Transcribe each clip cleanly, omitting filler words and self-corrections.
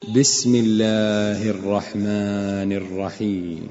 بسم الله الرحمن الرحيم.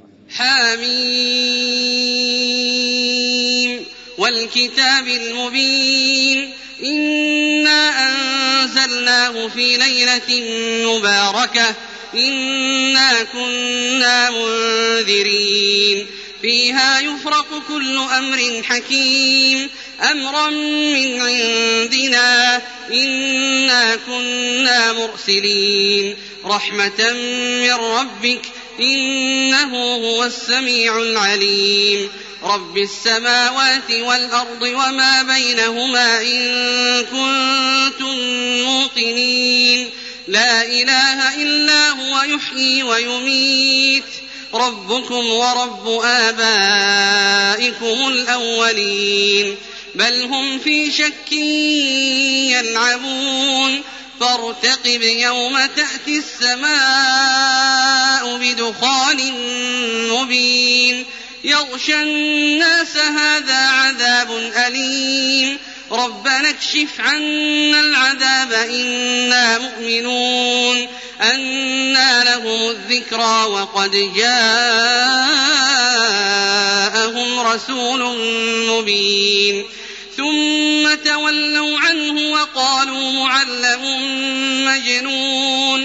حميم والكتاب المبين إنا أنزلناه في ليلة مباركة إنا كنا منذرين فيها يفرق كل أمر حكيم أمرا من عندنا إنا كنا مرسلين رحمة من ربك إنه هو السميع العليم رب السماوات والأرض وما بينهما إن كنتم موقنين لا إله إلا هو يحيي ويميت ربكم ورب آبائكم الأولين بل هم في شك يلعبون فارتقب يوم تأتي السماء بدخان مبين يغشى الناس هذا عذاب أليم ربنا اكشف عنا العذاب إنا مؤمنون أنى لهم الذكرى وقد جاءهم رسول مبين ثم تولوا عنه وقالوا معلم مجنون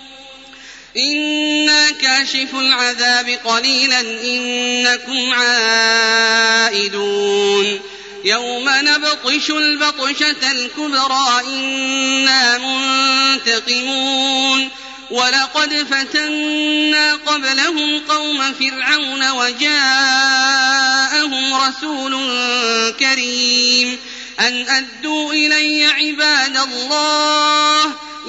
إنا كاشف العذاب قليلا إنكم عائدون يوم نبطش البطشة الكبرى إنا منتقمون ولقد فتنا قبلهم قوم فرعون وجاءهم رسول كريم أن أدوا إلي عباد الله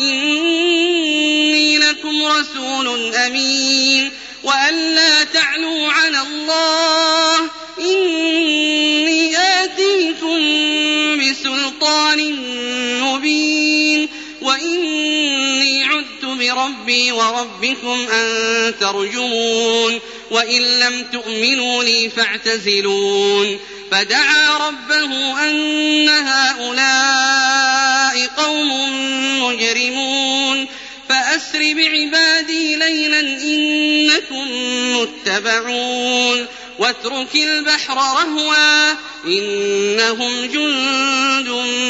إني لكم رسول أمين وأن لا تعلوا على الله إني آتيكم بسلطان مبين وإني عدت بربي وربكم أن ترجمون وإن لم تؤمنوا لي فاعتزلون فدعا ربه أن هؤلاء قوم مجرمون فأسر بعبادي ليلا إنكم متبعون واترك البحر رهوا إنهم جند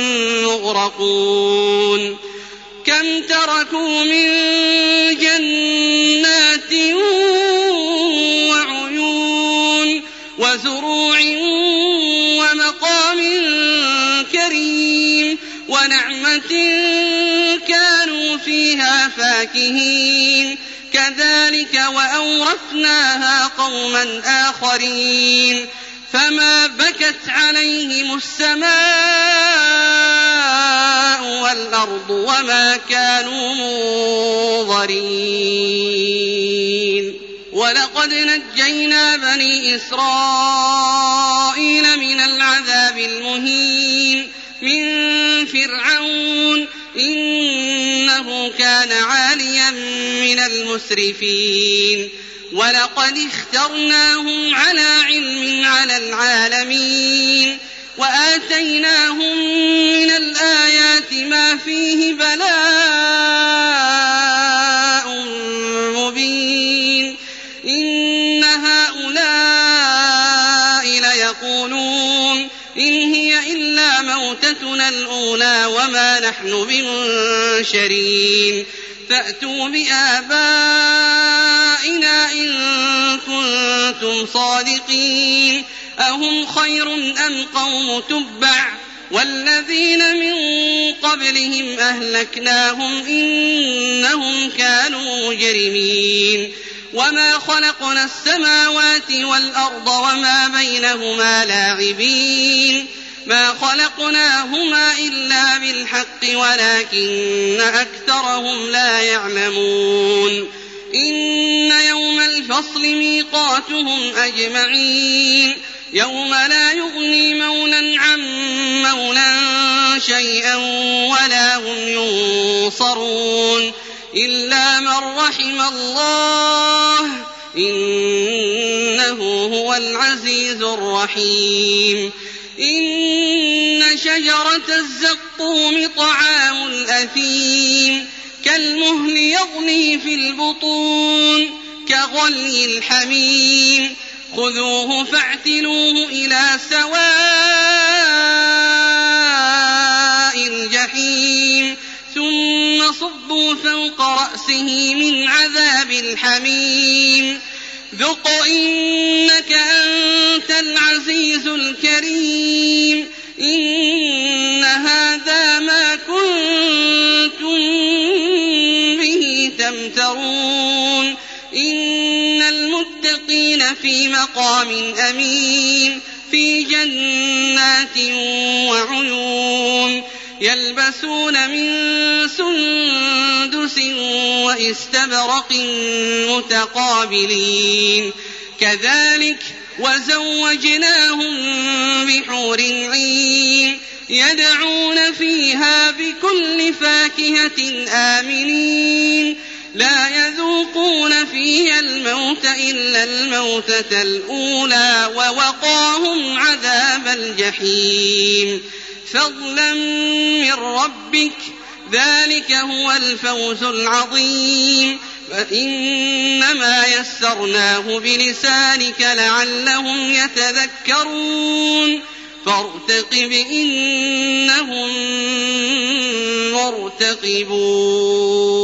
مغرقون كم تركوا من جنات وعيون وزروع ومقام كريم ونعمة كانوا فيها فاكهين كذلك وأورثناها قوما آخرين فما بكت عليهم السماء والأرض وما كانوا منظرين ولقد نجينا بني إسرائيل من العذاب المهين من فرعون إنه كان عاليا من المسرفين ولقد اخترناهم على علم على العالمين وآتيناهم من الآيات ما فيه بلاء مبين إن هؤلاء ليقولون إن هي إلا موتتنا الأولى وما نحن بمنشرين فأتوا بآبائنا إن كنتم صادقين أهم خير أم قوم تبع والذين من قبلهم أهلكناهم إنهم كانوا مجرمين وما خلقنا السماوات والأرض وما بينهما لاعبين ما خلقناهما إلا بالحق ولكن أكثرهم لا يعلمون إن يوم الفصل ميقاتهم أجمعين يوم لا يغني مولا عن مولا شيئا ولا هم ينصرون إلا من رحم الله إنه هو العزيز الرحيم إن شجرة الزقوم طعام الأثيم كالمهل يغلي في البطون كغلي الحميم خذوه فاعتلوه إلى سواء الجحيم ثم صبوا فوق رأسه من عذاب الحميم ذق إنك أنت العزيز الكريم إن هذا ما كنتم به تمترون إن المتقين في مقام أمين في جنات وعيون يلبسون من سندس وإستبرق متقابلين كذلك وزوجناهم بحور عين يدعون فيها بكل فاكهة آمنين لا يذوقون فيها الموت إلا الموتة الأولى ووقاهم عذاب الجحيم فضلا من ربك ذلك هو الفوز العظيم فإنما يسرناه بلسانك لعلهم يتذكرون فارتقب إنهم مرتقبون